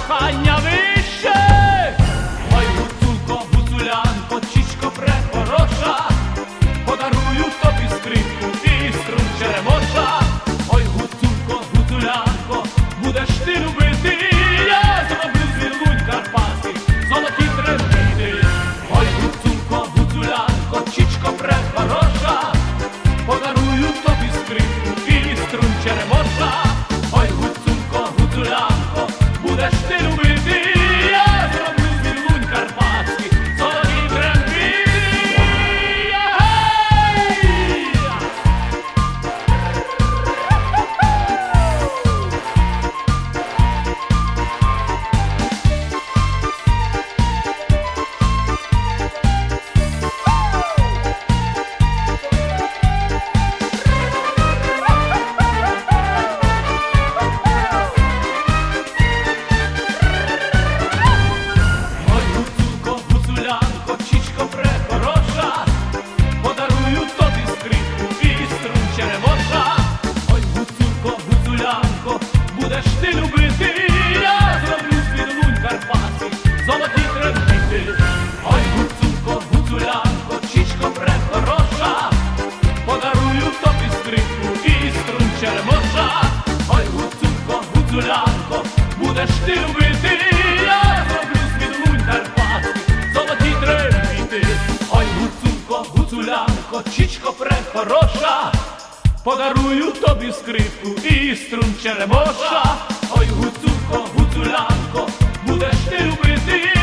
кохання вище. Ой, гуцулко, гуцулянко, чічко прехороша, подарую тобі скрипку і струн черемоша. Ой, гуцулко, гуцулянко, будеш ти любити, я зроблю з вірлунь карпатських золоті трембіти. Ой, гуцулко, гуцулянко, чічко прехороша, подарую тобі скрипку і струн черемоша. Ой, гуцулко, гуцулянко, будеш ти любити, я зроблю з вірлунь карпатських золоті трембіти. Будеш ти любити, я зроблю з вірлунь карпатських золоті трембіти. Ой, гуцулко, гуцулянко, чічко прехороша, подарую тобі скрипку і струн черемоша. Ой, гуцулко, гуцулянко, будеш ти любити, я зроблю з вірлунь карпатських золоті трембіти. Ой, гуцулко, гуцулянко, чічко прехороша, подарую тобі скрипку і струн черемоша. Ой, гуцулко, гуцулянко, будеш ти любити,